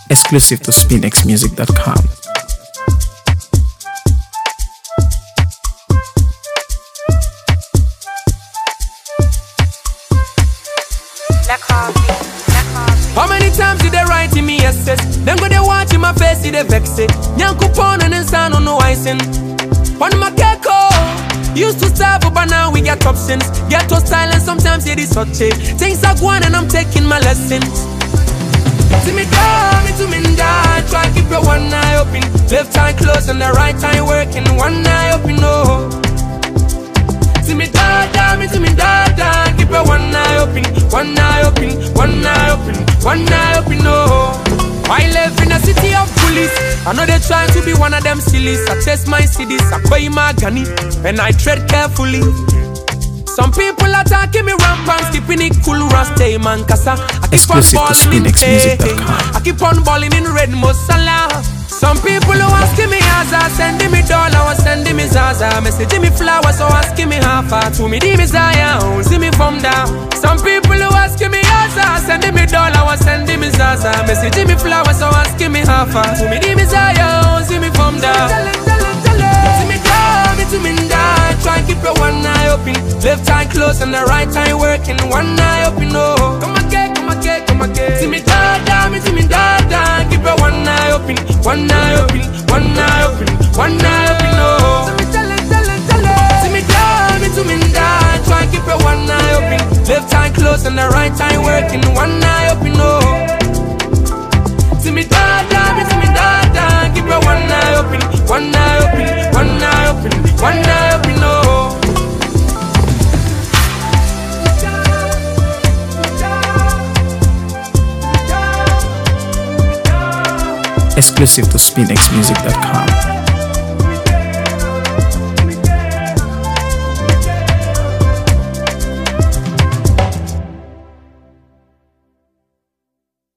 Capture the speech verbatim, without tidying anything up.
Exclusive to spin x music dot com. How many times did they write in me essays? Them go they watch in my face, did they vex it? Nyanku pon and son on no icing. On my keko, used to starve, but now we get options. Get to style and sometimes it is hot shit. Things are going and I'm taking my lessons. See me down, me to me die. Try to keep your one eye open. Left eye closed and the right eye working. One eye open, no. See me die, die, me to me die, die. Keep your one eye open. One eye open, one eye open, one eye open, no. I live in a city of police. I know they trying to be one of them sillies. I test my cities, I buy my gunny, and I tread carefully. Some people attacking me rampant, skipping it cool, stay man, kasa. I keep Exclusive on to balling in spin x music dot com. I keep on balling in red Mosala. Some people who asking me Zaza, sending me dollar, was sending me Zaza. Messaging me flowers, so asking me how far to me, me Zion, see me from down. Some people who asking me Zaza, sending me dollar, was sending me Zaza. Messaging me flowers, so asking me how far to me, me Zion, see me from down. See me down, me to me down. Try and keep your one eye open. Left eye closed and the right eye working. One eye open, no. Come again, come again, come again. See me down, down, me see me down, down. Keep your one eye open. One eye open, one eye open, one eye open, no. See me tell it, tell it, tell it. See me down, me to me down. Try and keep your one eye open. Left eye closed and the right eye working. One eye open, no. See me down, down, me see me down, down. Keep your one eye open. One eye open, one eye open, one eye open, no. Exclusive to spin x music dot com.